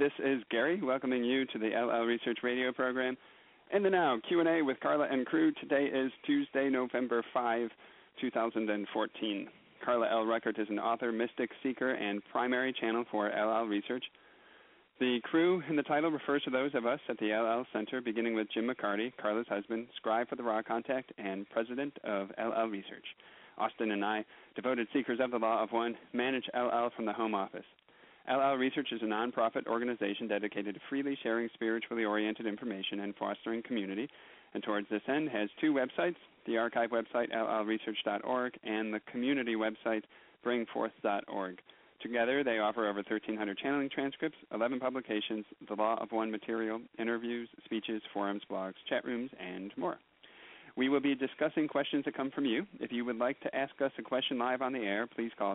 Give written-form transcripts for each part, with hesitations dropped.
This is Gary welcoming you to the LL Research Radio program. In the Now, Q&A with Carla and crew. Today is Tuesday, November 5, 2014. Carla L. Ruckert is an author, mystic, seeker, and primary channel for LL Research. The crew in the title refers to those of us at the LL Center, beginning with Jim McCarty, Carla's husband, scribe for the Raw Contact, and president of LL Research. Austin and I, devoted seekers of the Law of One, manage LL from the home office. LL Research is a nonprofit organization dedicated to freely sharing spiritually oriented information and fostering community, and towards this end has two websites, the archive website, llresearch.org, and the community website, bringforth.org. Together, they offer over 1,300 channeling transcripts, 11 publications, the Law of One material, interviews, speeches, forums, blogs, chat rooms, and more. We will be discussing questions that come from you. If you would like to ask us a question live on the air, please call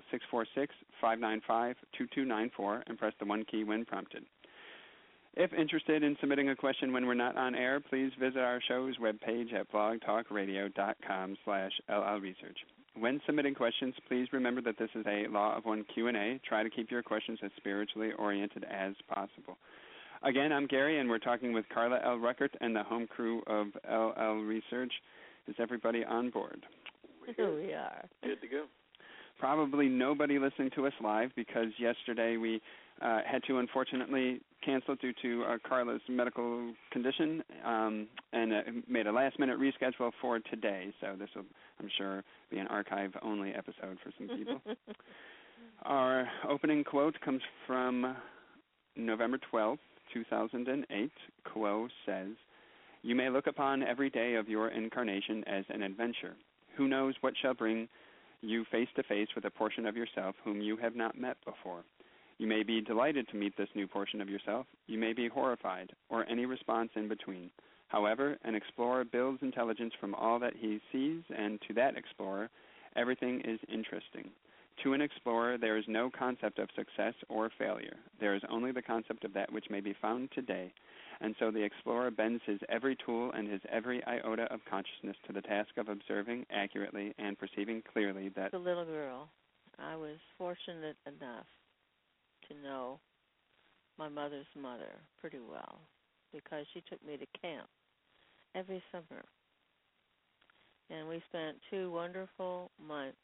646-595-2294 and press the 1 key when prompted. If interested in submitting a question when we're not on air, please visit our show's webpage at blogtalkradio.com/LLresearch. When submitting questions, please remember that this is a Law of One Q&A. Try to keep your questions as spiritually oriented as possible. Again, I'm Gary, and we're talking with Carla L. Ruckert and the home crew of LL Research. Is everybody on board? Here we are. Good to go. Probably nobody listening to us live because yesterday we had to unfortunately cancel due to Carla's medical condition and made a last-minute reschedule for today. So this will, I'm sure, be an archive-only episode for some people. Our opening quote comes from November 12th, 2008. Quo says, "You may look upon every day of your incarnation as an adventure. Who knows what shall bring you face to face with a portion of yourself whom you have not met before. You may be delighted to meet this new portion of yourself. You may be horrified, or any response in between. However, an explorer builds intelligence from all that he sees, and to that explorer, everything is interesting. To an explorer, there is no concept of success or failure. There is only the concept of that which may be found today. And so the explorer bends his every tool and his every iota of consciousness to the task of observing accurately and perceiving clearly that..." As a little girl, I was fortunate enough to know my mother's mother pretty well because she took me to camp every summer. And we spent 2 wonderful months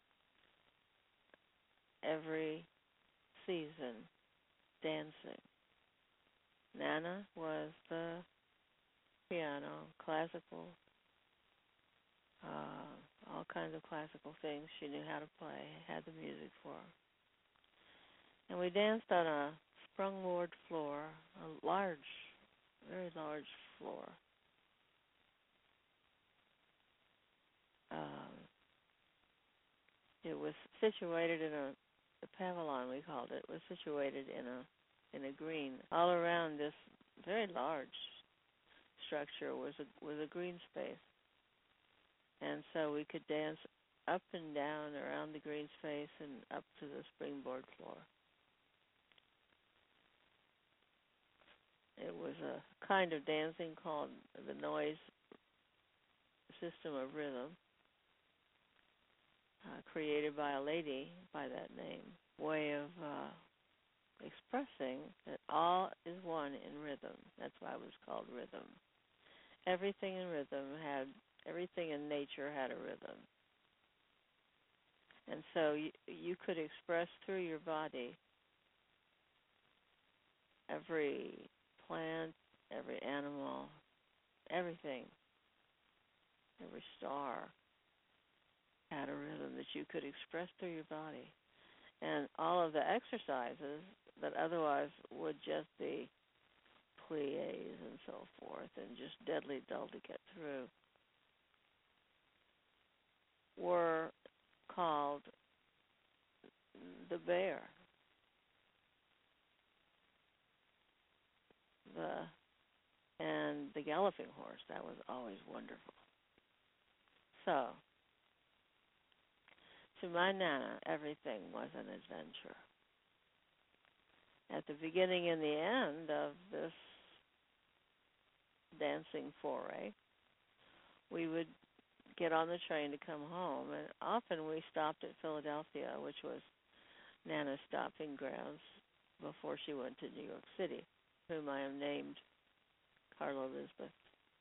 every season dancing. Nana was the piano, classical, all kinds of classical things she knew how to play, had the music for her. And we danced on a sprung-board floor, a large, very large floor. It was situated in a pavilion, we called it. It was situated in a green. All around this very large structure was a green space. And so we could dance up and down around the green space and up to the springboard floor. It was a kind of dancing called the noise system of rhythm, created by a lady by that name, way of expressing that all is one in rhythm. That's why it was called rhythm. Everything in rhythm everything in nature had a rhythm. And so you could express through your body every plant, every animal, everything, every star had a rhythm that you could express through your body. And all of the exercises that otherwise would just be pliés and so forth and just deadly dull to get through were called the bear, and the galloping horse. That was always wonderful. So, to my Nana, everything was an adventure. At the beginning and the end of this dancing foray, we would get on the train to come home, and often we stopped at Philadelphia, which was Nana's stopping grounds before she went to New York City, whom I have named Carla Elizabeth.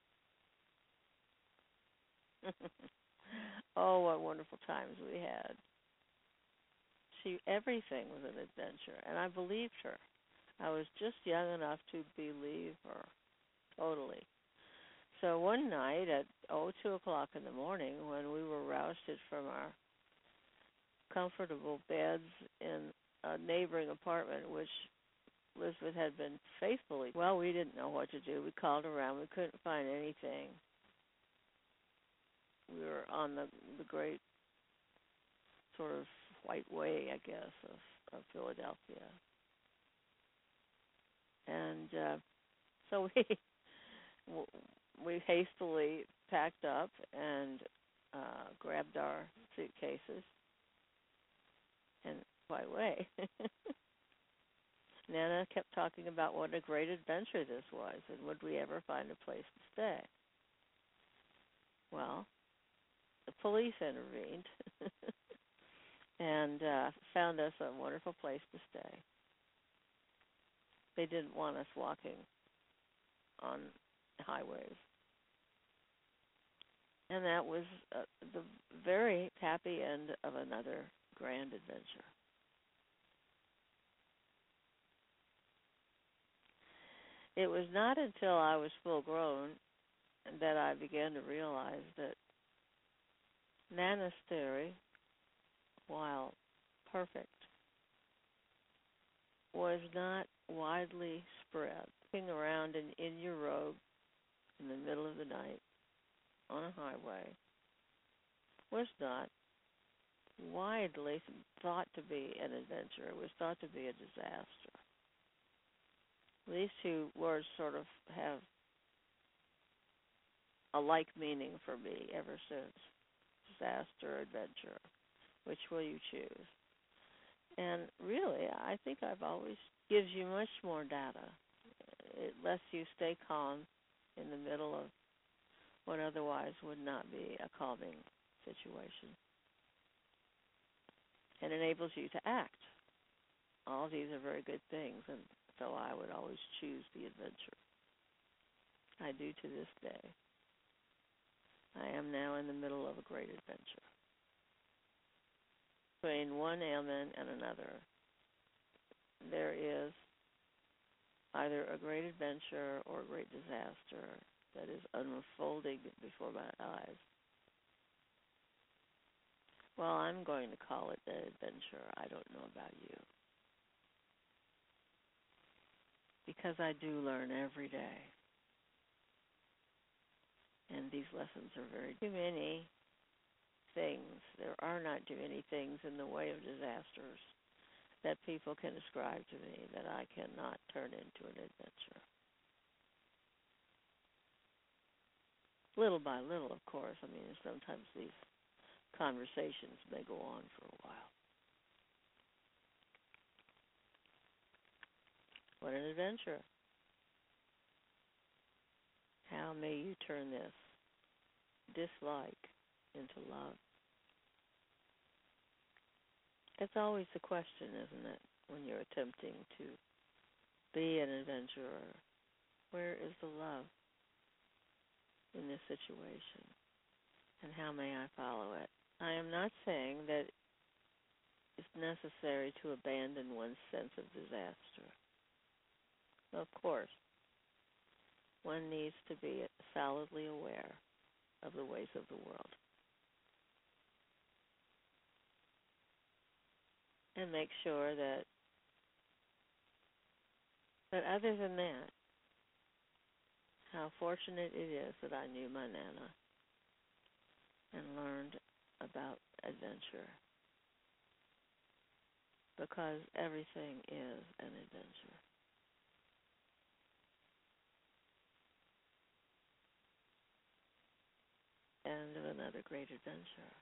Oh, what wonderful times we had. Everything was an adventure, and I believed her. I was just young enough to believe her, totally. So one night at 2 o'clock in the morning, when we were rousted from our comfortable beds in a neighboring apartment, which Elizabeth had been faithfully, well, we didn't know what to do. We called around. We couldn't find anything. We were on the great sort of white way, I guess, of Philadelphia. And so we hastily packed up and grabbed our suitcases and quite away. Nana kept talking about what a great adventure this was, and would we ever find a place to stay? Well, the police intervened and found us a wonderful place to stay. They didn't want us walking on highways. And that was the very happy end of another grand adventure. It was not until I was full grown that I began to realize that Nana's theory, while perfect, was not widely spread. Walking around in your robe in the middle of the night on a highway was not widely thought to be an adventure. It was thought to be a disaster. These two words sort of have a like meaning for me ever since. Disaster, adventure. Which will you choose? And really, I think I've always gives you much more data. It lets you stay calm in the middle of what otherwise would not be a calming situation. And enables you to act. All of these are very good things, and so I would always choose the adventure. I do to this day. I am now in the middle of a great adventure. Between one ailment and another, there is either a great adventure or a great disaster that is unfolding before my eyes. Well, I'm going to call it an adventure. I don't know about you. Because I do learn every day. And these lessons are very too many things. There are not too many things in the way of disasters that people can ascribe to me that I cannot turn into an adventure. Little by little, of course. I mean, sometimes these conversations may go on for a while. What an adventure. How may you turn this dislike into love? It's always the question, isn't it, when you're attempting to be an adventurer? Where is the love in this situation? And how may I follow it? I am not saying that it's necessary to abandon one's sense of disaster. Of course, one needs to be solidly aware of the ways of the world. And make sure that other than that, how fortunate it is that I knew my Nana and learned about adventure. Because everything is an adventure. End of another great adventure.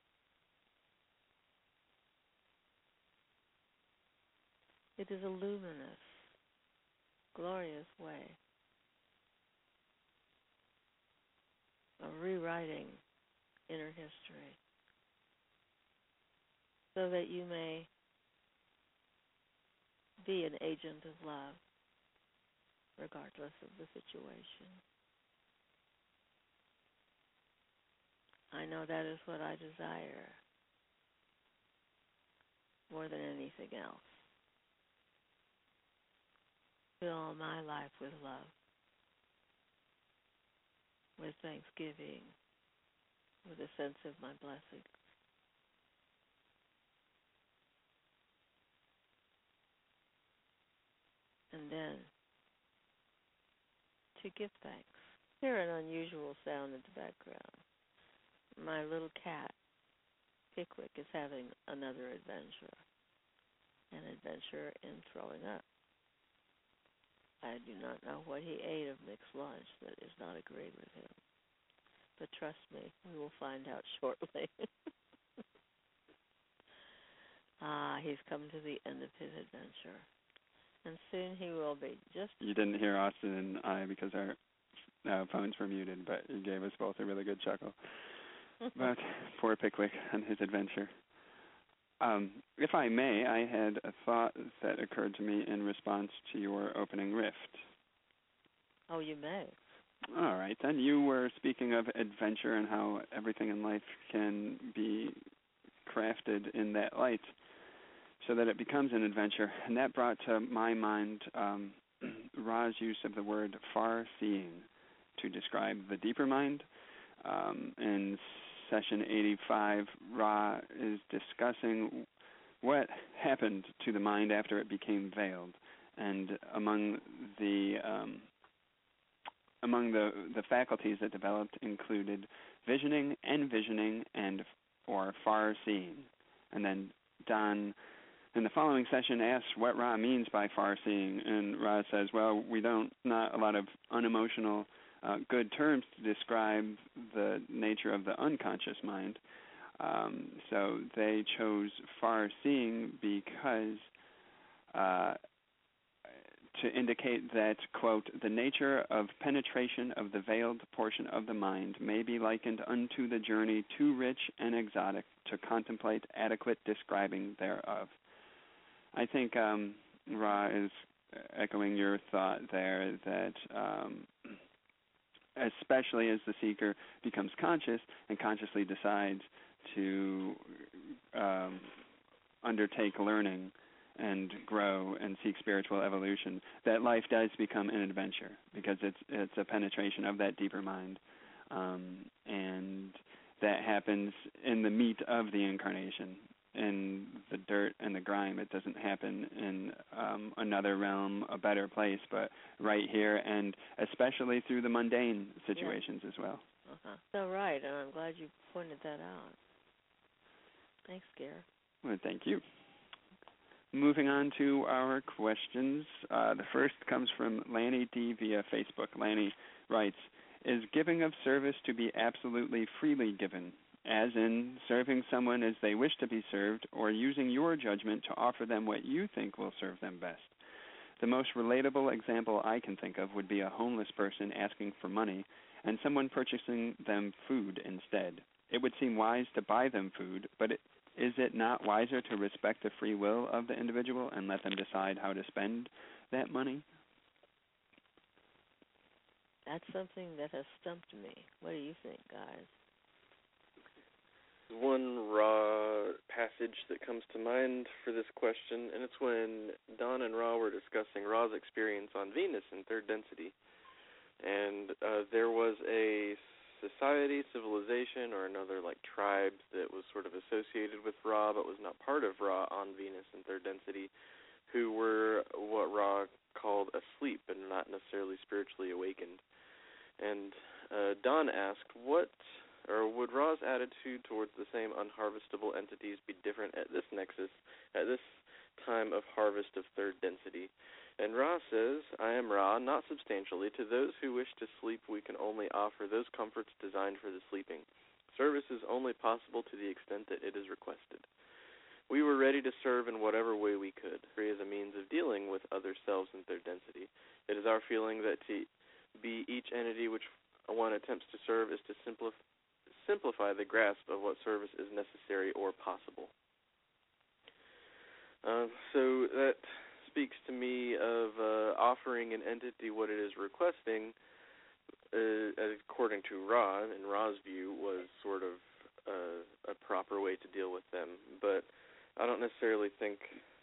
It is a luminous, glorious way of rewriting inner history so that you may be an agent of love, regardless of the situation. I know that is what I desire more than anything else. Fill my life with love, with thanksgiving, with a sense of my blessings. And then to give thanks. Hear an unusual sound in the background. My little cat, Pickwick, is having another adventure, an adventure in throwing up. I do not know what he ate of Mick's lunch that is not agreed with him. But trust me, we will find out shortly. He's come to the end of his adventure. And soon he will be just... You didn't hear Austin and I because our phones were muted, but he gave us both a really good chuckle. But poor Pickwick and his adventure. If I may, I had a thought that occurred to me in response to your opening riff. Oh, you may. All right, then. You were speaking of adventure and how everything in life can be crafted in that light so that it becomes an adventure. And that brought to my mind Ra's use of the word far-seeing to describe the deeper mind. In session 85, Ra is discussing what happened to the mind after it became veiled. And among the faculties that developed included visioning, envisioning, and or far-seeing. And then Don, in the following session, asks what Ra means by far-seeing. And Ra says, well, we don't, not a lot of unemotional good terms to describe the nature of the unconscious mind. So they chose far-seeing because to indicate that, quote, the nature of penetration of the veiled portion of the mind may be likened unto the journey too rich and exotic to contemplate adequate describing thereof. I think Ra is echoing your thought there that especially as the seeker becomes conscious and consciously decides to undertake learning and grow and seek spiritual evolution, that life does become an adventure because it's a penetration of that deeper mind. And that happens in the meat of the incarnation, in the dirt and the grime. It doesn't happen in another realm, a better place, but right here, and especially through the mundane situations as well. So right, and I'm glad you pointed that out. Thanks, Gare. Well, thank you. Moving on to our questions. The first comes from Lanny D. via Facebook. Lanny writes, is giving of service to be absolutely freely given, as in serving someone as they wish to be served, or using your judgment to offer them what you think will serve them best? The most relatable example I can think of would be a homeless person asking for money and someone purchasing them food instead. It would seem wise to buy them food, but is it not wiser to respect the free will of the individual and let them decide how to spend that money? That's something that has stumped me. What do you think, guys? One Ra passage that comes to mind for this question, and it's when Don and Ra were discussing Ra's experience on Venus in third density. And there was a society, civilization, or another like tribe that was sort of associated with Ra but was not part of Ra on Venus in third density, who were what Ra called asleep and not necessarily spiritually awakened. And Don asked, would Ra's attitude towards the same unharvestable entities be different at this nexus, at this time of harvest of third density? And Ra says, I am Ra, not substantially. To those who wish to sleep, we can only offer those comforts designed for the sleeping. Service is only possible to the extent that it is requested. We were ready to serve in whatever way we could, free as a means of dealing with other selves in third density. It is our feeling that to be each entity which one attempts to serve is to simplify the grasp of what service is necessary or possible. So that speaks to me of offering an entity what it is requesting, according to Ra, in Ra's view, was sort of a proper way to deal with them. But I don't necessarily think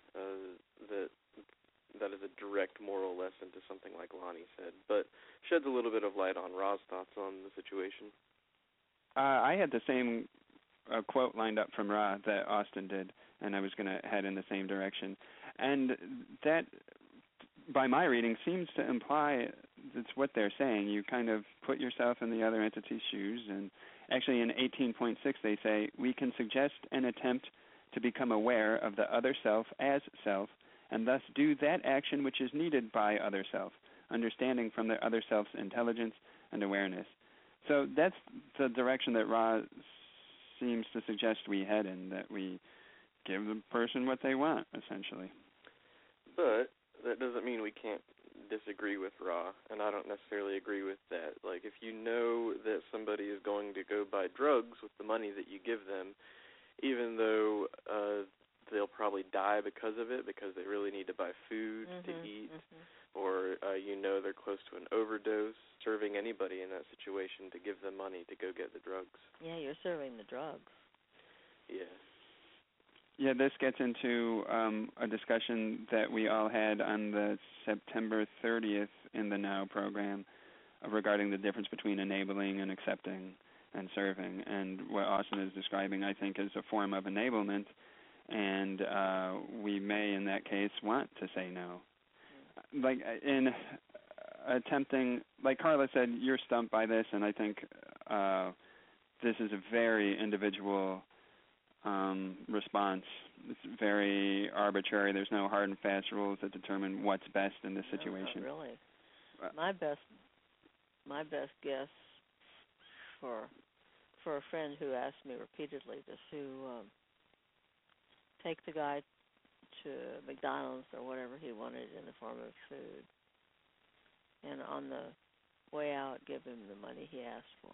that is a direct moral lesson to something like Lonnie said, but sheds a little bit of light on Ra's thoughts on the situation. I had the same quote lined up from Ra that Austin did, and I was going to head in the same direction. And that, by my reading, seems to imply that's what they're saying. You kind of put yourself in the other entity's shoes, and actually in 18.6 they say, we can suggest an attempt to become aware of the other self as self, and thus do that action which is needed by other self, understanding from the other self's intelligence and awareness. So that's the direction that Ra seems to suggest we head in, that we give the person what they want, essentially. But that doesn't mean we can't disagree with Ra, and I don't necessarily agree with that. Like, if you know that somebody is going to go buy drugs with the money that you give them, even though they'll probably die because of it, because they really need to buy food to eat, or you know they're close to an overdose, serving anybody in that situation to give them money to go get the drugs. Yeah, you're serving the drugs. Yeah. Yeah, this gets into a discussion that we all had on the September 30th in the Now program regarding the difference between enabling and accepting and serving. And what Austin is describing, I think, is a form of enablement, and we may, in that case, want to say no. Like in attempting, like Carla said, you're stumped by this, and I think this is a very individual response. It's very arbitrary. There's no hard and fast rules that determine what's best in this situation. No, not really. My best guess for a friend who asked me repeatedly to take the guy to McDonald's or whatever he wanted in the form of food, and on the way out give him the money he asked for.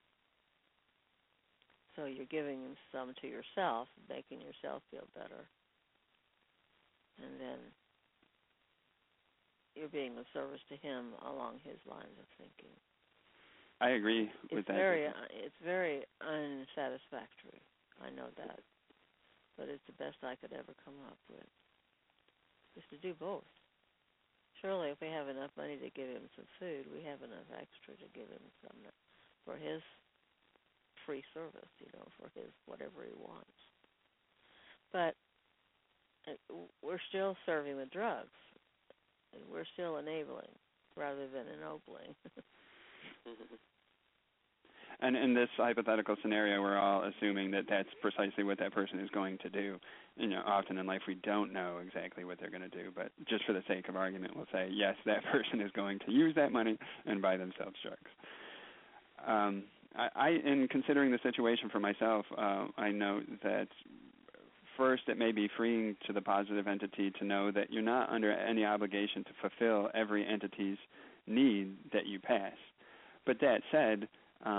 So you're giving some to yourself, making yourself feel better, and then you're being of service to him along his lines of thinking. I agree with that. It's very unsatisfactory. I know that, but it's the best I could ever come up with, is to do both. Surely, if we have enough money to give him some food, we have enough extra to give him some for his free service, for his whatever he wants. But we're still serving the drugs. We're still enabling rather than ennobling. And in this hypothetical scenario, we're all assuming that that's precisely what that person is going to do. Often in life we don't know exactly what they're going to do, but just for the sake of argument, we'll say, yes, that person is going to use that money and buy themselves drugs. In considering the situation for myself, I know that first it may be freeing to the positive entity to know that you're not under any obligation to fulfill every entity's need that you pass. But that said,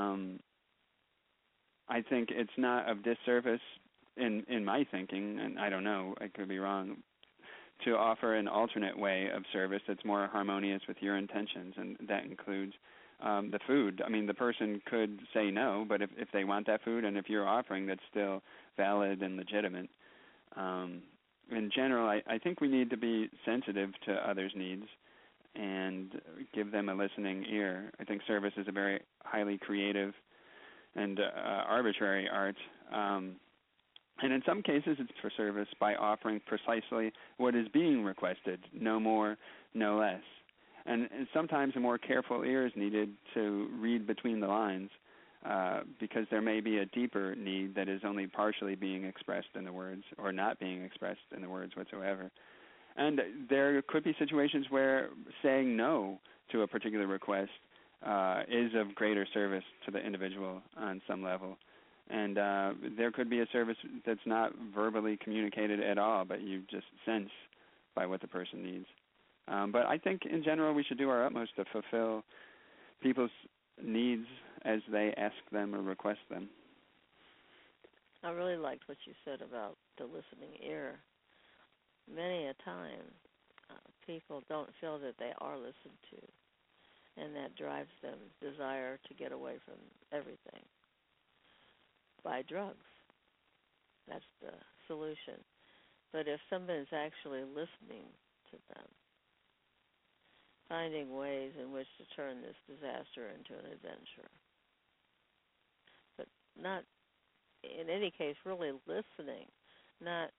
I think it's not of disservice in my thinking, and I don't know, I could be wrong, to offer an alternate way of service that's more harmonious with your intentions, and that includes the food. I mean, the person could say no, but if they want that food and if you're offering, that's still valid and legitimate. In general, I think we need to be sensitive to others' needs and give them a listening ear. I think service is a very highly creative and arbitrary art. And in some cases, it's for service by offering precisely what is being requested, no more, no less. And sometimes a more careful ear is needed to read between the lines because there may be a deeper need that is only partially being expressed in the words or not being expressed in the words whatsoever. And there could be situations where saying no to a particular request is of greater service to the individual on some level. And there could be a service that's not verbally communicated at all, but you just sense by what the person needs. But I think in general we should do our utmost to fulfill people's needs as they ask them or request them. I really liked what you said about the listening ear. Many a time people don't feel that they are listened to, and that drives them desire to get away from everything. Buy drugs. That's the solution. But if somebody's actually listening to them, finding ways in which to turn this disaster into an adventure, but not, in any case, really listening, not,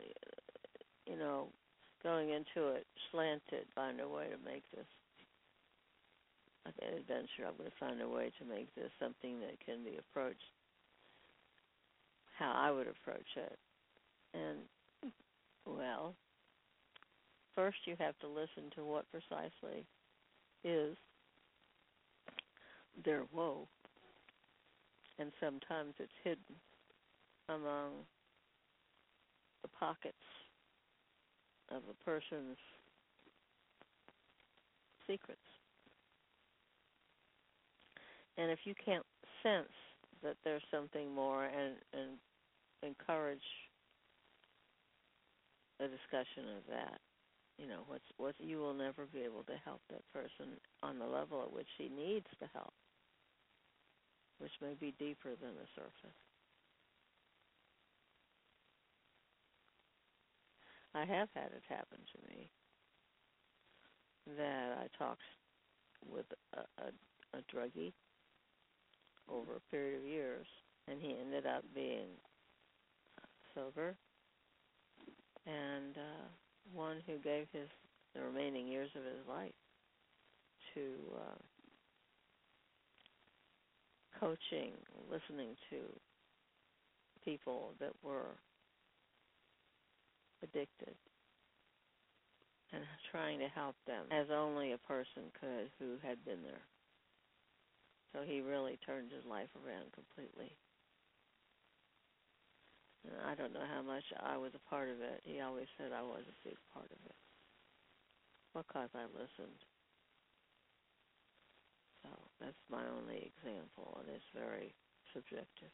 going into it slanted, find a way to make this an adventure. I'm going to find a way to make this something that can be approached how I would approach it. And, well, first you have to listen to what precisely is their woe. And sometimes it's hidden among the pockets of a person's secrets. And if you can't sense that there's something more and encourage a discussion of that, what you will never be able to help that person on the level at which he needs to help, which may be deeper than the surface. I have had it happen to me that I talked with a druggie over a period of years, and he ended up being sober, and one who gave the remaining years of his life to coaching, listening to people that were addicted, and trying to help them as only a person could who had been there. So he really turned his life around completely. And I don't know how much I was a part of it. He always said I was a big part of it because I listened. So that's my only example, and it's very subjective.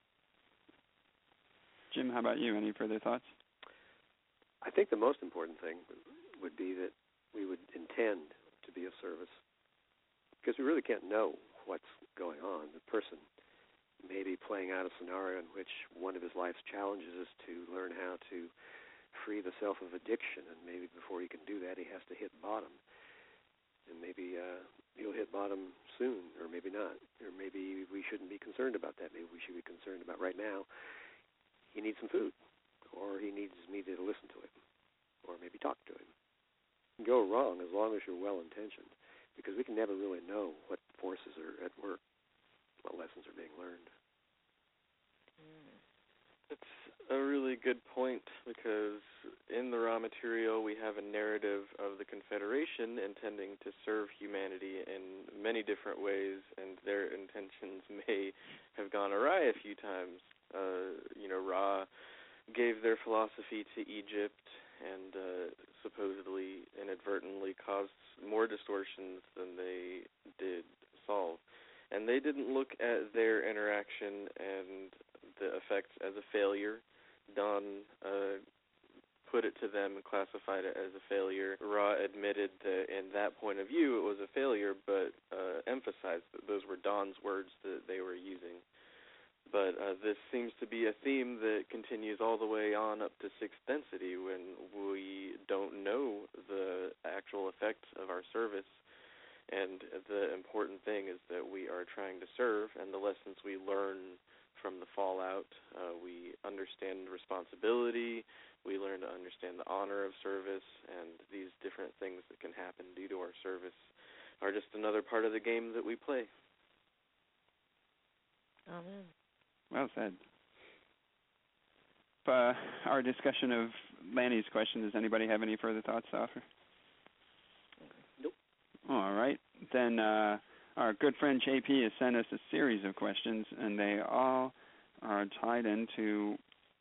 Jim, how about you? Any further thoughts? I think the most important thing would be that we would intend to be of service, because we really can't know what's going on. The person may be playing out a scenario in which one of his life's challenges is to learn how to free the self of addiction, and maybe before he can do that, he has to hit bottom. And maybe he'll hit bottom soon, or maybe not. Or maybe we shouldn't be concerned about that. Maybe we should be concerned about right now he needs some food, or he needs me to listen to him, or maybe talk to him. You can go wrong as long as you're well-intentioned, because we can never really know what forces are at work, what lessons are being learned. It's a really good point, because in the raw material we have a narrative of the Confederation intending to serve humanity in many different ways, and their intentions may have gone awry a few times. Ra gave their philosophy to Egypt and supposedly inadvertently caused more distortions than they did solve. And they didn't look at their interaction and the effects as a failure. Don put it to them and classified it as a failure. Ra admitted that in that point of view it was a failure, but emphasized that those were Don's words that they were using. But this seems to be a theme that continues all the way on up to sixth density, when we don't know the actual effects of our service. And the important thing is that we are trying to serve, and the lessons we learn from the fallout, we understand responsibility, we learn to understand the honor of service, and these different things that can happen due to our service are just another part of the game that we play. Amen. Well said. Our discussion of Lanny's question, does anybody have any further thoughts to offer? Nope. All right. Then our good friend JP has sent us a series of questions, and they all are tied into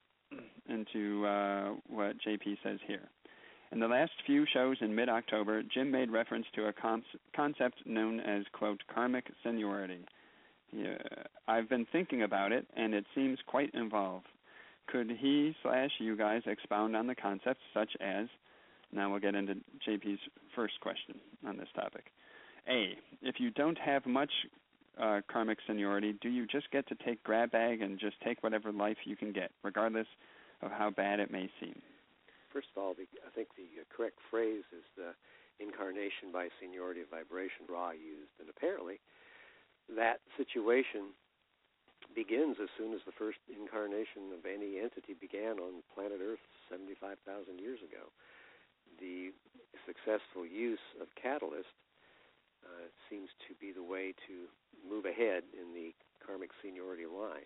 what JP says here. In the last few shows in mid-October, Jim made reference to a concept known as, quote, karmic seniority. I've been thinking about it, and it seems quite involved. Could he/you guys expound on the concept, such as Now we'll get into JP's first question on this topic. A, if you don't have much karmic seniority, do you just get to take grab bag and just take whatever life you can get, regardless of how bad it may seem? First of all, I think the correct phrase is the incarnation by seniority of vibration Ra used. And apparently that situation begins as soon as the first incarnation of any entity began on planet Earth 75,000 years ago. The successful use of catalyst seems to be the way to move ahead in the karmic seniority line.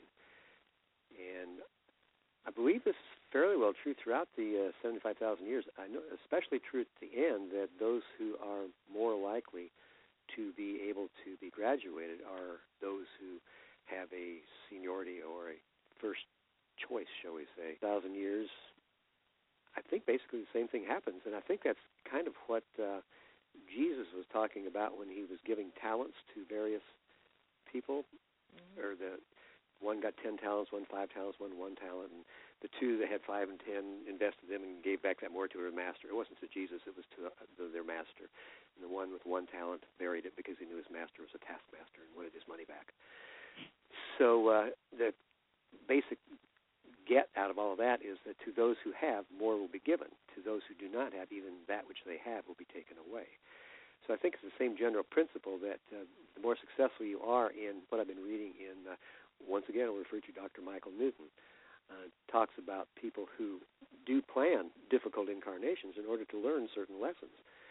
And I believe this is fairly well true throughout the 75,000 years. I know, especially true at the end, that those who are more likely to be able to be graduated are those who have a seniority or a first choice, shall we say. 1,000 years, I think basically the same thing happens, and I think that's kind of what Jesus was talking about when he was giving talents to various people, or the one got 10 talents, one 5 talents, one 1 talent, and the two that had 5 and 10 invested them and gave back that more to their master. It wasn't to Jesus, it was to their master. And the one with 1 talent buried it because he knew his master was a taskmaster and wanted his money back. So the basic get out of all of that is that to those who have, more will be given. To those who do not have, even that which they have will be taken away. So I think it's the same general principle that the more successful you are in what I've been reading in, once again, I'll refer to Dr. Michael Newton, talks about people who do plan difficult incarnations in order to learn certain lessons.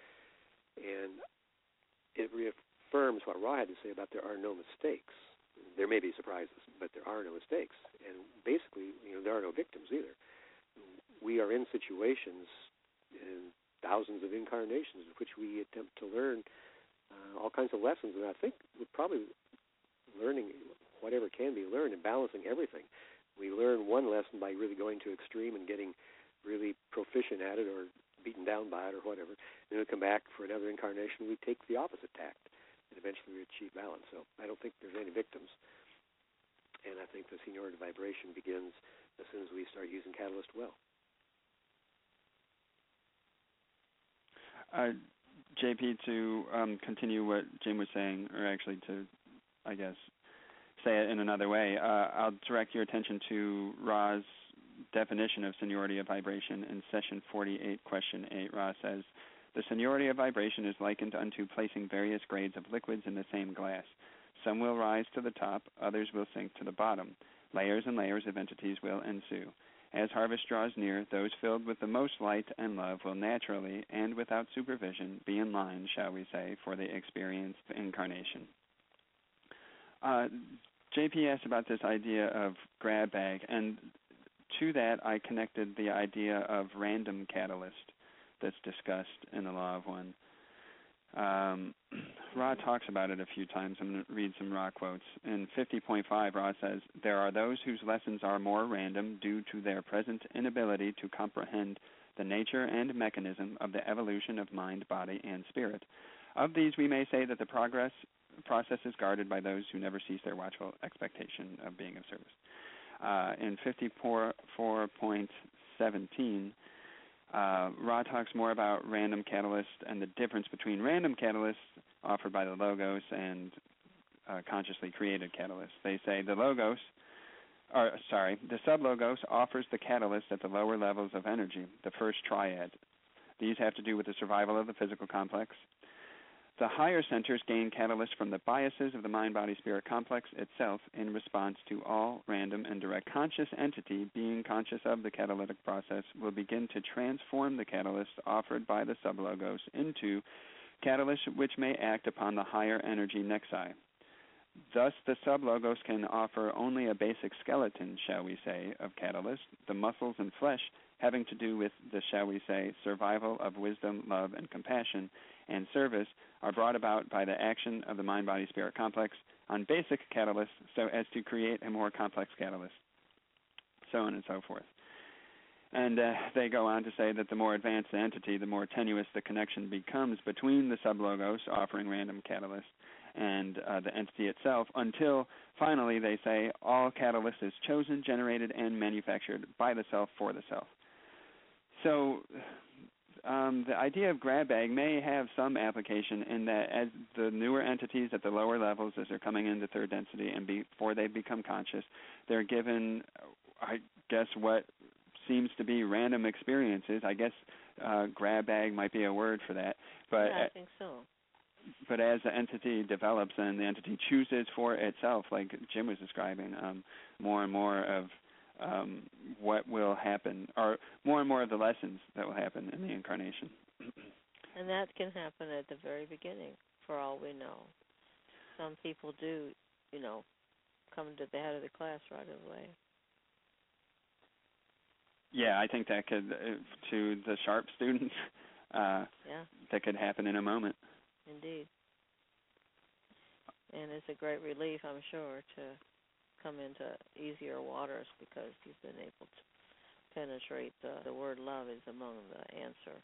And it reaffirms what Ra had to say about there are no mistakes. There may be surprises, but there are no mistakes. And basically, there are no victims either. We are in situations in thousands of incarnations in which we attempt to learn all kinds of lessons. And I think we're probably learning whatever can be learned and balancing everything. We learn one lesson by really going to extreme and getting really proficient at it or beaten down by it or whatever. Then we come back for another incarnation, we take the opposite tact, and eventually we achieve balance. So I don't think there's any victims. And I think the seniority vibration begins as soon as we start using Catalyst well. JP, to continue what Jim was saying, or actually to, I guess, say it in another way, I'll direct your attention to Ra's definition of seniority of vibration in session 48, question 8. Ra says, the seniority of vibration is likened unto placing various grades of liquids in the same glass. Some will rise to the top, others will sink to the bottom. Layers and layers of entities will ensue. As harvest draws near, those filled with the most light and love will naturally, and without supervision, be in line, shall we say, for the experience of incarnation. JP asked about this idea of grab bag, and to that I connected the idea of random catalyst that's discussed in the Law of One. Ra talks about it a few times. I'm going to read some Ra quotes. In 50.5, Ra says, there are those whose lessons are more random due to their present inability to comprehend the nature and mechanism of the evolution of mind, body, and spirit. Of these, we may say that the process is guarded by those who never cease their watchful expectation of being of service. In 54.17, Ra talks more about random catalysts and the difference between random catalysts offered by the Logos and consciously created catalysts. They say the sub-Logos offers the catalyst at the lower levels of energy, the first triad. These have to do with the survival of the physical complex. The higher centers gain catalysts from the biases of the mind-body-spirit complex itself in response to all random and direct. Conscious entity, being conscious of the catalytic process, will begin to transform the catalyst offered by the sub-Logos into catalysts which may act upon the higher energy nexi. Thus, the sub-Logos can offer only a basic skeleton, shall we say, of catalyst, the muscles and flesh having to do with the, shall we say, survival of wisdom, love, and compassion, and service are brought about by the action of the mind-body-spirit complex on basic catalysts so as to create a more complex catalyst, so on and so forth. And they go on to say that the more advanced the entity, the more tenuous the connection becomes between the sub-Logos offering random catalysts and the entity itself, until finally they say all catalyst is chosen, generated, and manufactured by the self for the self. So the idea of grab bag may have some application in that as the newer entities at the lower levels, as they're coming into third density and before they become conscious, they're given, I guess, what seems to be random experiences. I guess grab bag might be a word for that. But yeah, I think so. But as the entity develops and the entity chooses for itself, like Jim was describing, more and more of what will happen, or more and more of the lessons that will happen in the incarnation. And that can happen at the very beginning, for all we know. Some people do, come to the head of the class right away. Yeah, I think that could, to the sharp students, that could happen in a moment. Indeed. And it's a great relief, I'm sure, to come into easier waters because you've been able to penetrate the word love is among the answer,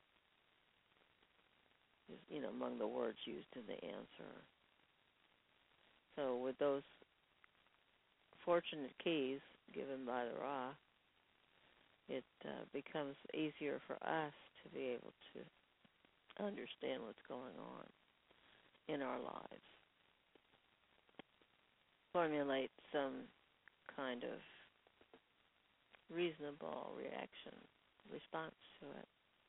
among the words used in the answer. So with those fortunate keys given by the Ra, it becomes easier for us to be able to understand what's going on in our lives. Formulate some kind of reasonable response to it.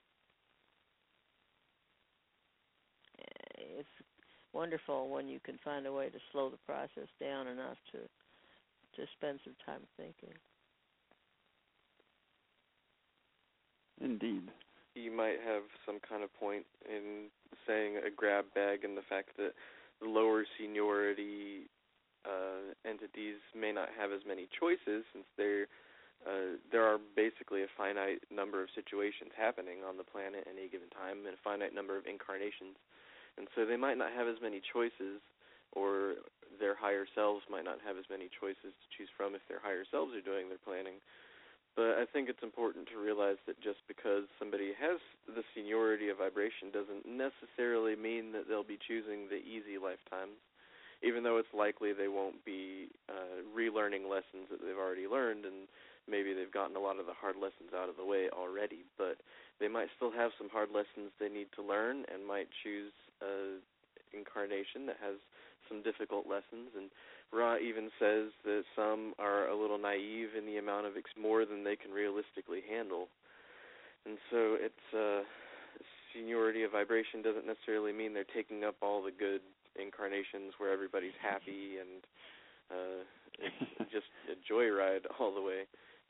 It's wonderful when you can find a way to slow the process down enough to spend some time thinking. Indeed. You might have some kind of point in saying a grab bag and the fact that the lower seniority entities may not have as many choices since there are basically a finite number of situations happening on the planet at any given time and a finite number of incarnations. And so they might not have as many choices, or their higher selves might not have as many choices to choose from if their higher selves are doing their planning. But I think it's important to realize that just because somebody has the seniority of vibration doesn't necessarily mean that they'll be choosing the easy lifetimes, even though it's likely they won't be relearning lessons that they've already learned, and maybe they've gotten a lot of the hard lessons out of the way already. But they might still have some hard lessons they need to learn and might choose an incarnation that has some difficult lessons. And Ra even says that some are a little naive in the amount of more than they can realistically handle. And so it's seniority of vibration doesn't necessarily mean they're taking up all the good incarnations where everybody's happy and it's just a joyride all the way.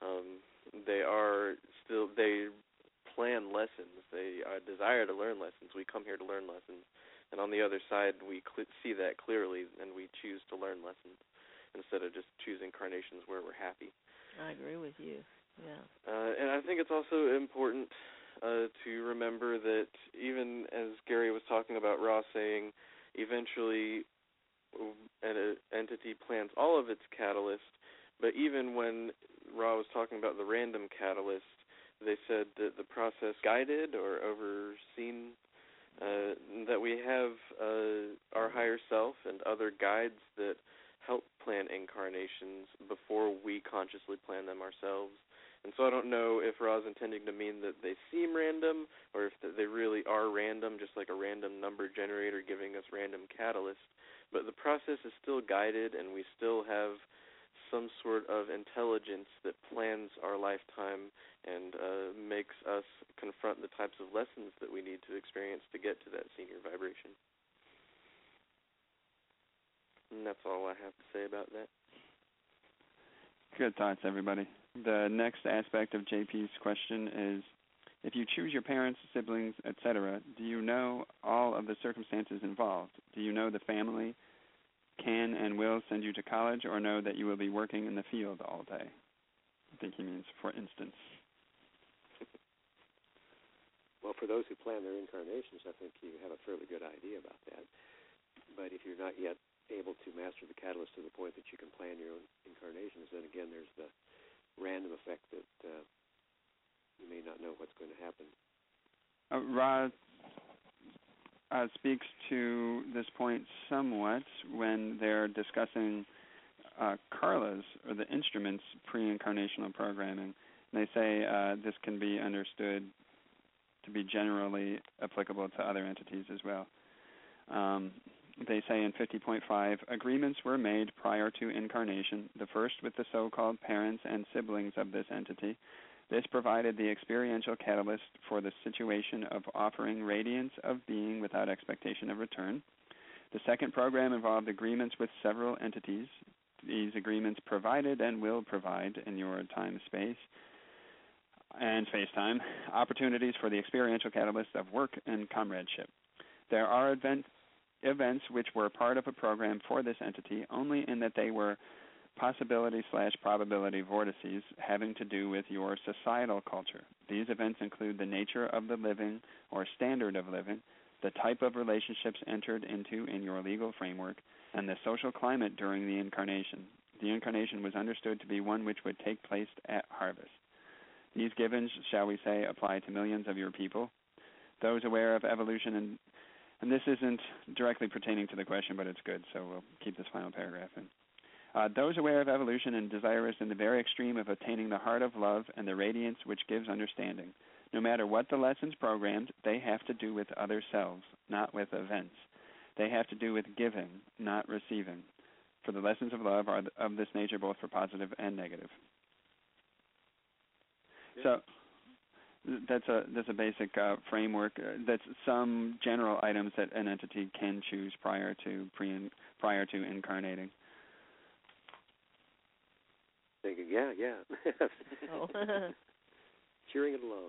They plan lessons. They desire to learn lessons. We come here to learn lessons. And on the other side, we see that clearly, and we choose to learn lessons instead of just choosing incarnations where we're happy. I agree with you, yeah. And I think it's also important to remember that even as Gary was talking about Ra saying, eventually an entity plans all of its catalyst, but even when Ra was talking about the random catalyst, they said that the process guided or overseen, that we have our higher self and other guides that help plan incarnations before we consciously plan them ourselves. And so I don't know if Ra's intending to mean that they seem random or if they really are random, just like a random number generator giving us random catalyst. But the process is still guided, and we still have some sort of intelligence that plans our lifetime and makes us confront the types of lessons that we need to experience to get to that senior vibration. And that's all I have to say about that. Good thoughts, everybody. The next aspect of JP's question is, if you choose your parents, siblings, etc., do you know all of the circumstances involved? Do you know the family can and will send you to college, or know that you will be working in the field all day? I think he means, for instance. Well, for those who plan their incarnations, I think you have a fairly good idea about that. But if you're not yet able to master the catalyst to the point that you can plan your own incarnations, then again there's the random effect that you may not know what's going to happen. Ra speaks to this point somewhat when they're discussing Carlas, or the instruments, pre-incarnational programming. And they say this can be understood to be generally applicable to other entities as well. They say in 50.5, agreements were made prior to incarnation, the first with the so-called parents and siblings of this entity. This provided the experiential catalyst for the situation of offering radiance of being without expectation of return. The second program involved agreements with several entities. These agreements provided and will provide in your time-space and space-time opportunities for the experiential catalyst of work and comradeship. There are events which were part of a program for this entity only in that they were possibility/probability vortices having to do with your societal culture. These events include the nature of the living or standard of living, the type of relationships entered into in your legal framework, and the social climate during the incarnation. The incarnation was understood to be one which would take place at harvest. These givens, shall we say, apply to millions of your people. Those aware of evolution, and this isn't directly pertaining to the question, but it's good, so we'll keep this final paragraph in. Those aware of evolution and desirous in the very extreme of attaining the heart of love and the radiance which gives understanding. No matter what the lessons programmed, they have to do with other selves, not with events. They have to do with giving, not receiving. For the lessons of love are of this nature both for positive and negative. So that's a basic framework. That's some general items that an entity can choose prior to incarnating. Thinking, yeah. Oh. Cheering it along.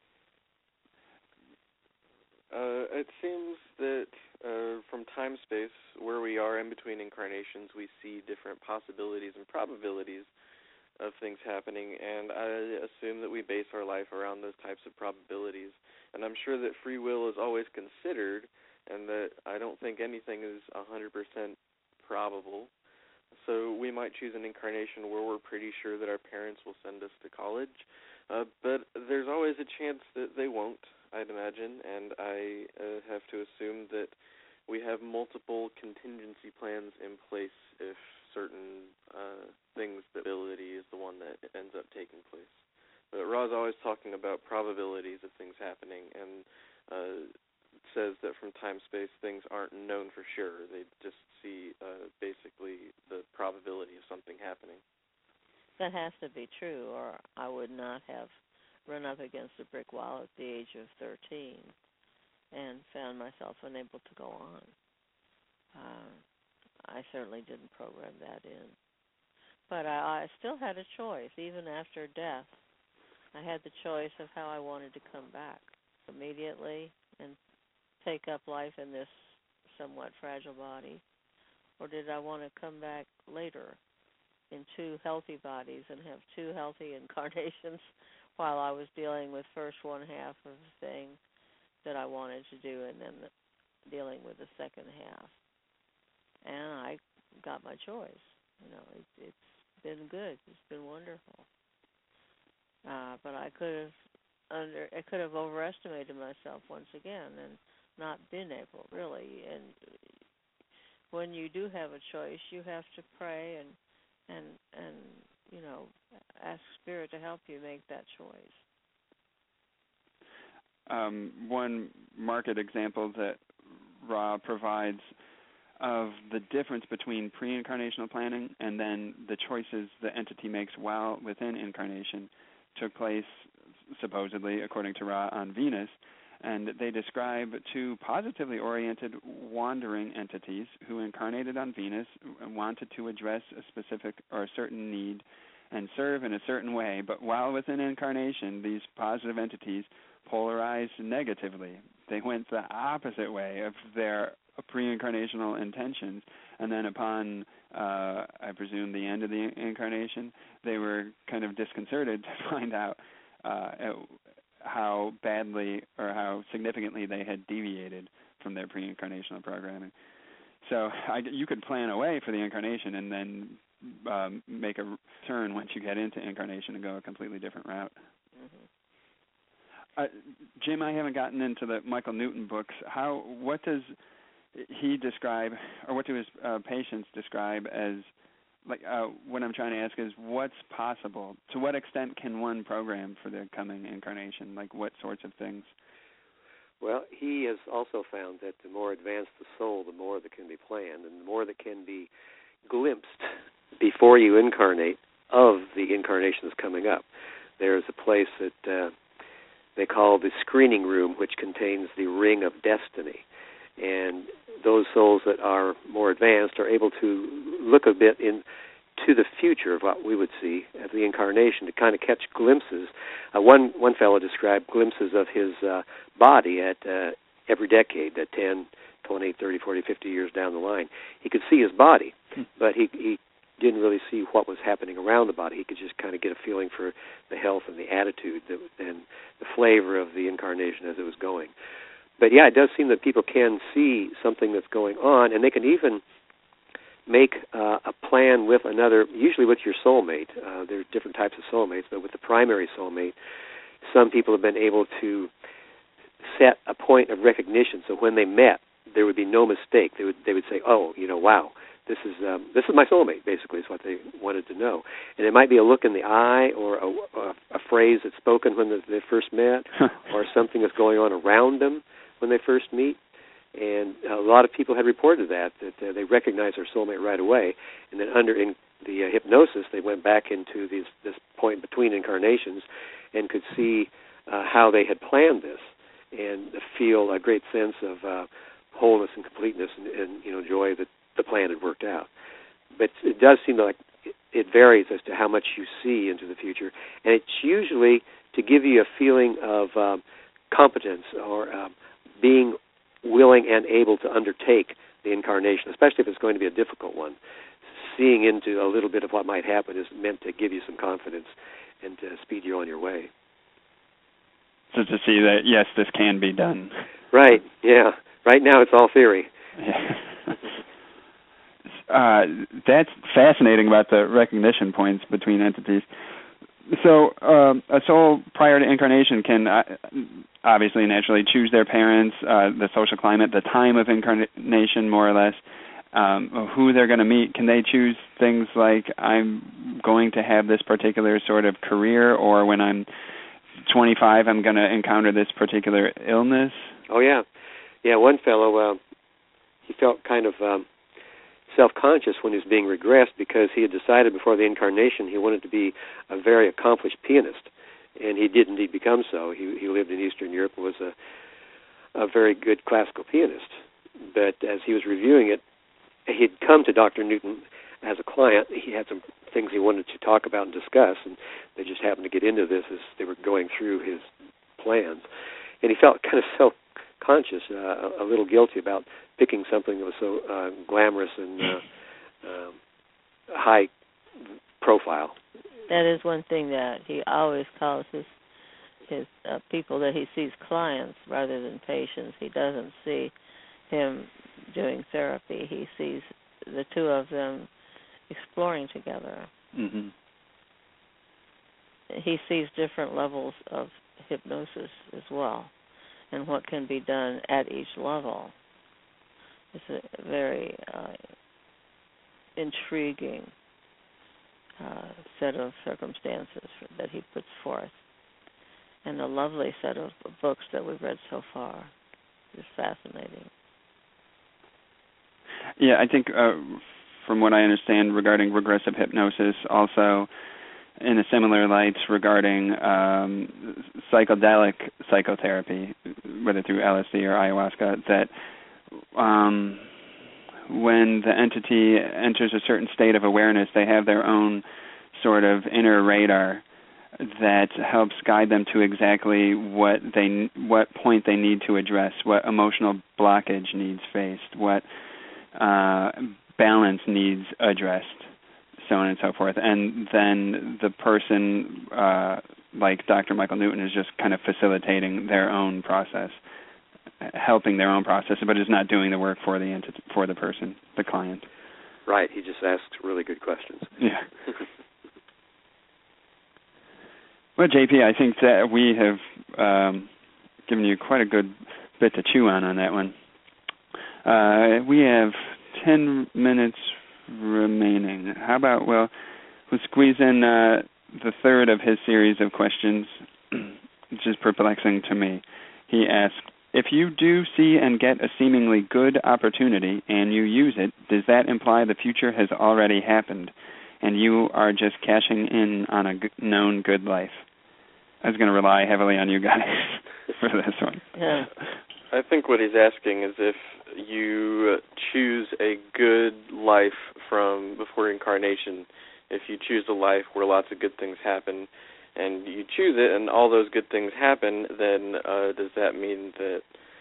It seems that from time-space, where we are in between incarnations, we see different possibilities and probabilities of things happening, and I assume that we base our life around those types of probabilities. And I'm sure that free will is always considered, and that I don't think anything is 100% probable. So we might choose an incarnation where we're pretty sure that our parents will send us to college, but there's always a chance that they won't, I'd imagine, and I have to assume that we have multiple contingency plans in place if certain things, the ability is the one that ends up taking place. But Ra's always talking about probabilities of things happening, and says that from time-space things aren't known for sure. They just see basically the probability of something happening. That has to be true, or I would not have run up against a brick wall at the age of 13 and found myself unable to go on. I certainly didn't program that in. But I still had a choice, even after death. I had the choice of how I wanted to come back immediately and take up life in this somewhat fragile body, or did I want to come back later in two healthy bodies and have two healthy incarnations while I was dealing with first one half of the thing that I wanted to do and then dealing with the second half. And I got my choice. It's been good. It's been wonderful. But I could have overestimated myself once again and not been able, really. And when you do have a choice, you have to pray and ask Spirit to help you make that choice. One marked example that Ra provides of the difference between pre-incarnational planning and then the choices the entity makes while within incarnation took place, supposedly, according to Ra, on Venus. And they describe two positively oriented wandering entities who incarnated on Venus and wanted to address a specific or a certain need and serve in a certain way. But while within incarnation, these positive entities polarized negatively. They went the opposite way of their pre-incarnational intentions. And then upon, I presume, the end of the incarnation, they were kind of disconcerted to find out how badly or how significantly they had deviated from their pre-incarnational programming. So you could plan away for the incarnation and then make a turn once you get into incarnation and go a completely different route. Mm-hmm. Jim, I haven't gotten into the Michael Newton books. What does he describe, or what do his patients describe as, what I'm trying to ask is what's possible? To what extent can one program for the coming incarnation? Like what sorts of things? Well, he has also found that the more advanced the soul, the more that can be planned, and the more that can be glimpsed before you incarnate of the incarnation that's coming up. There's a place that they call the screening room, which contains the ring of destiny. And those souls that are more advanced are able to look a bit into the future of what we would see at the incarnation, to kind of catch glimpses. One fellow described glimpses of his body at every decade, at 10, 20, 30, 40, 50 years down the line. He could see his body, but he didn't really see what was happening around the body. He could just kind of get a feeling for the health and the attitude and the flavor of the incarnation as it was going. But yeah, it does seem that people can see something that's going on, and they can even make a plan with another, usually with your soulmate. There are different types of soulmates, but with the primary soulmate, some people have been able to set a point of recognition. So when they met, there would be no mistake. They would say, "Oh, wow, this is my soulmate." Basically, is what they wanted to know. And it might be a look in the eye, or a phrase that's spoken when they first met, or something that's going on around them when they first meet. And a lot of people had reported that they recognized their soulmate right away. And then in the hypnosis, they went back into this point between incarnations and could see how they had planned this, and feel a great sense of wholeness and completeness and joy that the plan had worked out. But it does seem like it varies as to how much you see into the future, and it's usually to give you a feeling of competence, or being willing and able to undertake the incarnation, especially if it's going to be a difficult one. Seeing into a little bit of what might happen is meant to give you some confidence and to speed you on your way. So to see that, yes, this can be done. Right, yeah. Right now it's all theory. That's fascinating about the recognition points between entities. So a soul prior to incarnation can obviously naturally choose their parents, the social climate, the time of incarnation, more or less, who they're going to meet. Can they choose things like, I'm going to have this particular sort of career, or when I'm 25 I'm going to encounter this particular illness? Oh, yeah. Yeah, one fellow, he felt kind of self-conscious when he was being regressed, because he had decided before the incarnation he wanted to be a very accomplished pianist, and he did indeed become so. He lived in Eastern Europe and was a very good classical pianist. But as he was reviewing it, he'd come to Dr. Newton as a client. He had some things he wanted to talk about and discuss, and they just happened to get into this as they were going through his plans. And he felt kind of self-conscious, a little guilty about picking something that was so glamorous and high profile. That is one thing that he always calls his people that he sees clients rather than patients. He doesn't see him doing therapy. He sees the two of them exploring together. Mm-hmm. He sees different levels of hypnosis as well, and what can be done at each level. It's a very intriguing set of circumstances that he puts forth, and a lovely set of books that we've read so far. It's fascinating. Yeah, I think from what I understand regarding regressive hypnosis, also in a similar light regarding psychedelic psychotherapy, whether through LSD or ayahuasca, that when the entity enters a certain state of awareness, they have their own sort of inner radar that helps guide them to exactly what point they need to address, what emotional blockage needs faced, what balance needs addressed, so on and so forth. And then the person, like Dr. Michael Newton, is just kind of facilitating their own process, helping their own process, but is not doing the work for the entity, for the person, the client. Right. He just asks really good questions. Yeah. Well, JP, I think that we have given you quite a good bit to chew on that one. We have 10 minutes remaining. How about, we'll squeeze in the third of his series of questions, which is perplexing to me. He asked, If you do see and get a seemingly good opportunity and you use it, does that imply the future has already happened and you are just cashing in on a known good life? I was going to rely heavily on you guys for this one. Yeah. I think what he's asking is if you choose a good life from before incarnation, if you choose a life where lots of good things happen, and you choose it and all those good things happen, then does that mean that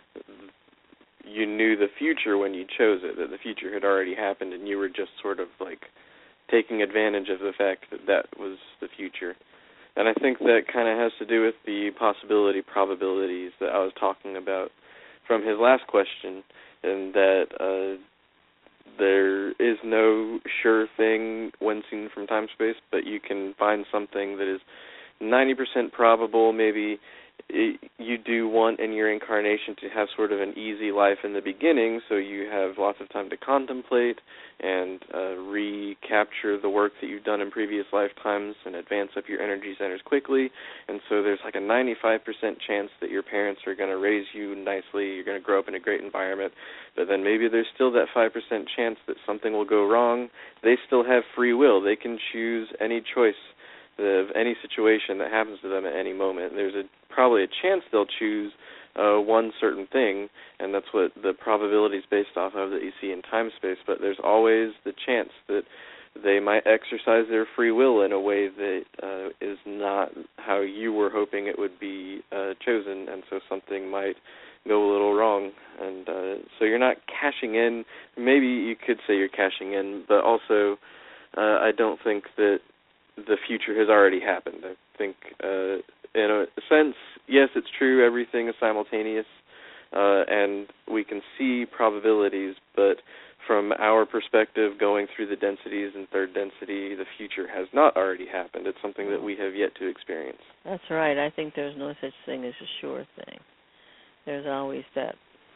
you knew the future when you chose it, that the future had already happened and you were just sort of like taking advantage of the fact that that was the future? And I think that kind of has to do with the possibility probabilities that I was talking about from his last question, and that there is no sure thing when seen from time-space, but you can find something that is 90% probable. Maybe you do want in your incarnation to have sort of an easy life in the beginning, so you have lots of time to contemplate and recapture the work that you've done in previous lifetimes and advance up your energy centers quickly. And so there's like a 95% chance that your parents are going to raise you nicely, you're going to grow up in a great environment, but then maybe there's still that 5% chance that something will go wrong. They still have free will. They can choose any choice of any situation that happens to them at any moment. There's probably a chance they'll choose one certain thing, and that's what the probability is based off of that you see in time-space, but there's always the chance that they might exercise their free will in a way that is not how you were hoping it would be chosen, and so something might go a little wrong. And so you're not cashing in. Maybe you could say you're cashing in, but also I don't think that the future has already happened. I think, in a sense, yes, it's true, everything is simultaneous, and we can see probabilities, but from our perspective, going through the densities in third density, the future has not already happened. It's something that we have yet to experience. That's right. I think there's no such thing as a sure thing. There's always that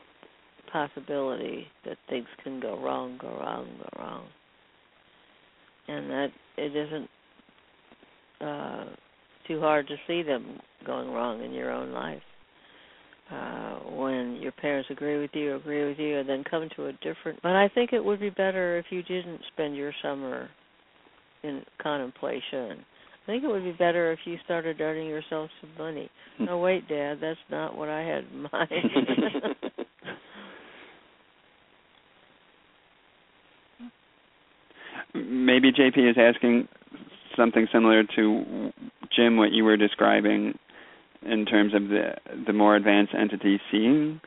possibility that things can go wrong. And that it isn't too hard to see them going wrong in your own life. When your parents agree with you, and then come to a different... But I think it would be better if you didn't spend your summer in contemplation. I think it would be better if you started earning yourself some money. No, wait, Dad, that's not what I had in mind. Maybe JP is asking something similar to, Jim, what you were describing in terms of the more advanced entity seeing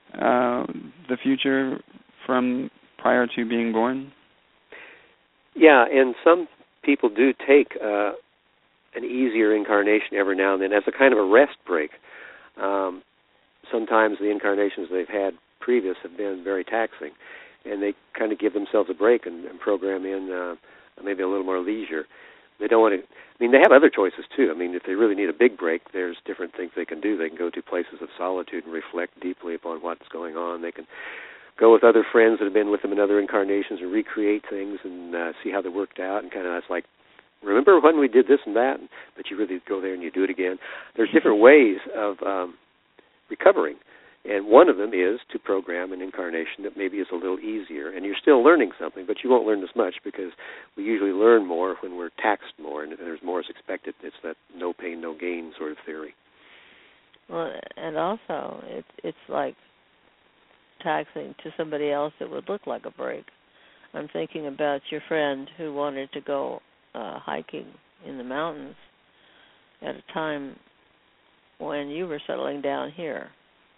the future from prior to being born? Yeah, and some people do take an easier incarnation every now and then as a kind of a rest break. Sometimes the incarnations they've had previous have been very taxing, and they kind of give themselves a break and program in maybe a little more leisure. They don't want to... I mean, they have other choices, too. I mean, if they really need a big break, there's different things they can do. They can go to places of solitude and reflect deeply upon what's going on. They can go with other friends that have been with them in other incarnations and recreate things and see how they worked out. And kind of, it's like, remember when we did this and that? But you really go there and you do it again. There's different ways of recovering. And one of them is to program an incarnation that maybe is a little easier. And you're still learning something, but you won't learn as much because we usually learn more when we're taxed more and there's more is expected. It's that no pain, no gain sort of theory. Well, and also, it's like taxing to somebody else that would look like a break. I'm thinking about your friend who wanted to go hiking in the mountains at a time when you were settling down here.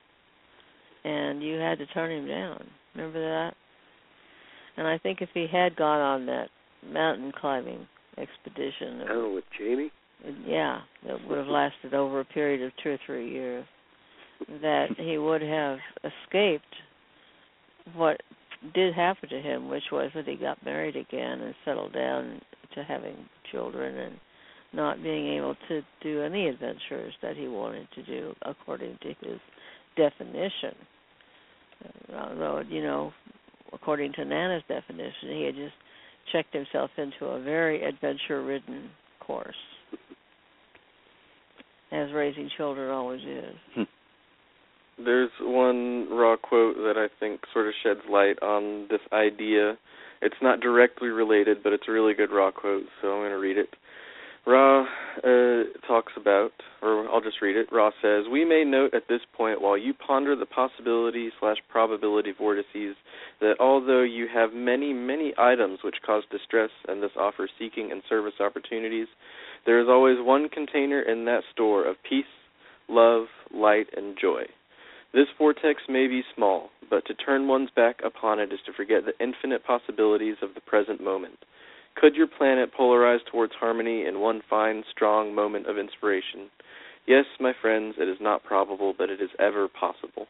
And you had to turn him down. Remember that? And I think if he had gone on that mountain climbing expedition... Oh, with Jamie? Yeah, that would have lasted over a period of 2 or 3 years, that he would have escaped what did happen to him, which was that he got married again and settled down to having children and not being able to do any adventures that he wanted to do according to his definition. Although, you know, according to Nana's definition, he had just checked himself into a very adventure-ridden course, as raising children always is. There's one Ra quote that I think sort of sheds light on this idea. It's not directly related, but it's a really good Ra quote, so I'm going to read it. Ra talks about, or I'll just read it. Ra says, "We may note at this point, while you ponder the possibility/probability vortices, that although you have many, many items which cause distress and thus offer seeking and service opportunities, there is always one container in that store of peace, love, light, and joy. This vortex may be small, but to turn one's back upon it is to forget the infinite possibilities of the present moment. Could your planet polarize towards harmony in one fine, strong moment of inspiration? Yes, my friends, it is not probable, but it is ever possible."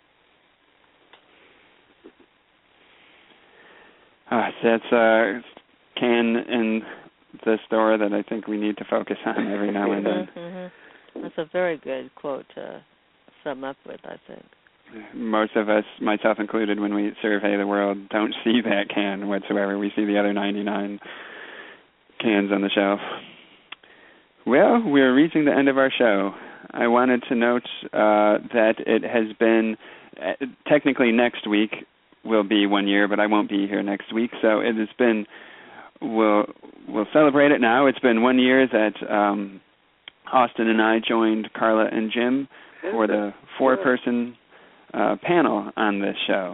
That's a can in the store that I think we need to focus on every now and then. That's a very good quote to sum up with, I think. Most of us, myself included, when we survey the world, don't see that can whatsoever. We see the other 99 cans on the shelf. Well, we're reaching the end of our show. I wanted to note that it has been, technically next week will be 1 year, but I won't be here next week, so it has been, we'll celebrate it now. It's been 1 year that Austin and I joined Carla and Jim for the four-person panel on this show.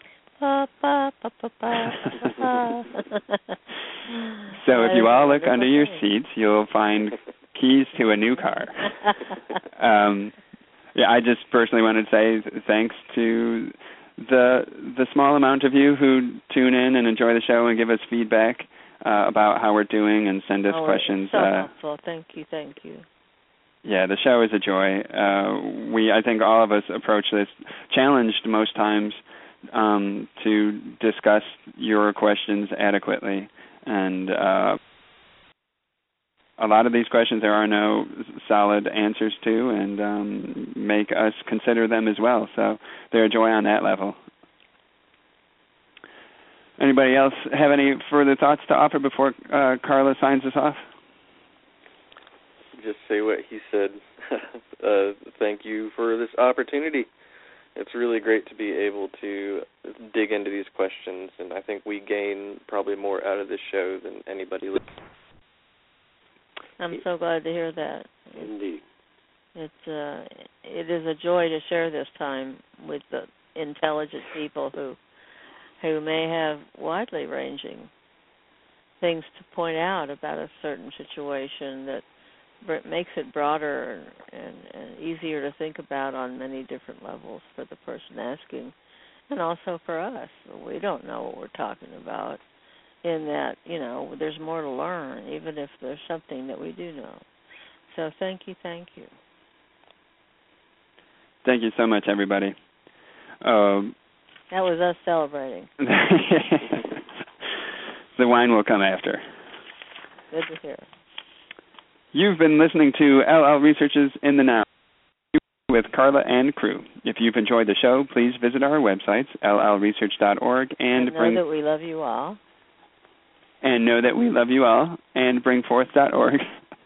So if you all look under your seats, you'll find keys to a new car. I just personally wanted to say thanks to the small amount of you who tune in and enjoy the show and give us feedback about how we're doing and send us questions. So helpful. Thank you. Yeah, the show is a joy. I think all of us approach this challenged most times to discuss your questions adequately. And a lot of these questions there are no solid answers to, and make us consider them as well. So they're a joy on that level. Anybody else have any further thoughts to offer before Carla signs us off? Just say what he said. Thank you for this opportunity. It's really great to be able to dig into these questions, and I think we gain probably more out of this show than anybody listening. I'm so glad to hear that. Indeed. It is a joy to share this time with the intelligent people who may have widely ranging things to point out about a certain situation that makes it broader and easier to think about on many different levels for the person asking, and also for us. We don't know what we're talking about, in that, there's more to learn, even if there's something that we do know. So thank you. Thank you so much, everybody. That was us celebrating. The wine will come after. Good to hear. You've been listening to LL Research's In the Now with Carla and crew. If you've enjoyed the show, please visit our websites, llresearch.org, and know that we love you all. And know that we love you all, and bringforth.org.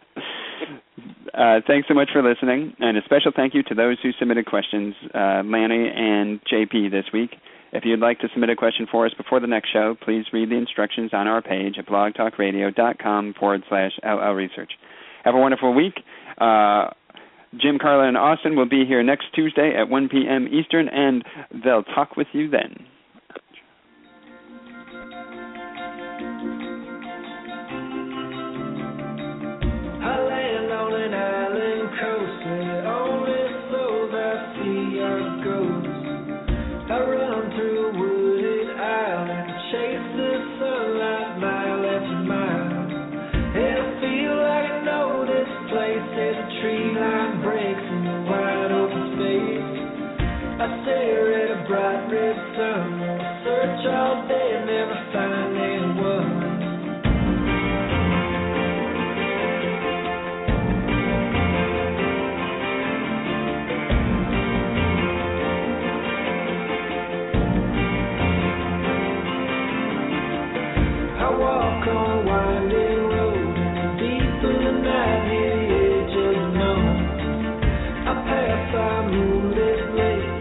Thanks so much for listening, and a special thank you to those who submitted questions, Lanny and JP this week. If you'd like to submit a question for us before the next show, please read the instructions on our page at blogtalkradio.com/LLresearch. Have a wonderful week. Jim, Carla, and Austin will be here next Tuesday at 1 p.m. Eastern, and they'll talk with you then. I land on an island coast where only souls I see are ghosts. I run through a wooded island, chase the sunlight mile after mile. And I feel like I know this place as a tree line breaks in the wide open space. I stare at a bright red sun, search all day and never find anyone. I walk on a winding road, deep in the night near the edge of the known. I pass by moonlit lakes.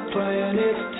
planet's